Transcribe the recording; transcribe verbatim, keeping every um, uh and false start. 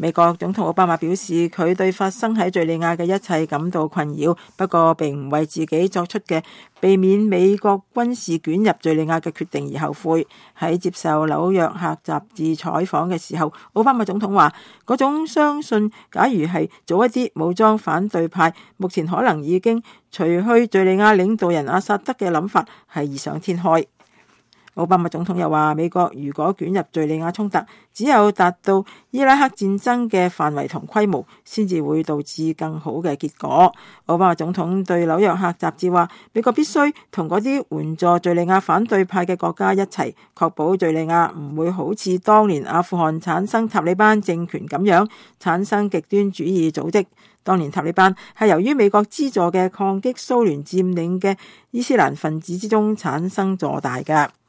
美國總統奧巴馬表示，佢對發生喺敘利亞嘅一切感到困擾，不過並唔為自己作出嘅避免美國軍事捲入敘利亞嘅決定而後悔。喺接受紐約客雜誌採訪嘅時候，奧巴馬總統話：嗰種相信假如係早一啲武裝反對派目前可能已經除去敘利亞領導人阿薩德嘅諗法係異想天開。奧巴馬總統又話，美國如果捲入敘利亞衝突，只有達到伊拉克戰爭嘅範圍同規模，先至會導致更好嘅結果。奧巴馬總統對紐約客雜誌話，美國必須同嗰啲援助敘利亞反對派嘅國家一齊，確保敘利亞唔會好似當年阿富汗產生塔利班政權咁樣產生極端主義組織。當年塔利班係由於美國資助嘅抗擊蘇聯佔領嘅伊斯蘭分子之中產生壯大嘅。